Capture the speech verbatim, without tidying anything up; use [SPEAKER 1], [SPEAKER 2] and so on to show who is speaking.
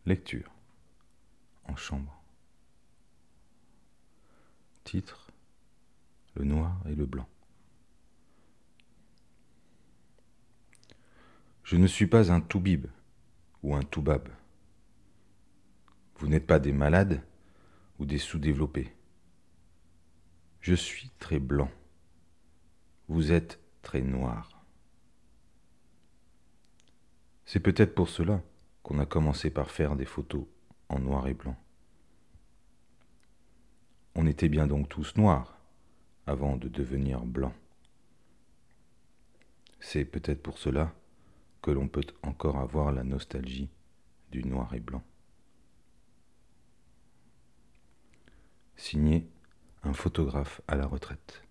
[SPEAKER 1] Lecture en chambre. Titre: Le noir et le blanc. Je ne suis pas un toubib ou un toubab. Vous n'êtes pas des malades ou des sous-développés. Je suis très blanc. Vous êtes très noir. C'est peut-être pour cela qu'on a commencé par faire des photos en noir et blanc. On était bien donc tous noirs avant de devenir blancs. C'est peut-être pour cela que l'on peut encore avoir la nostalgie du noir et blanc. Signé un photographe à la retraite.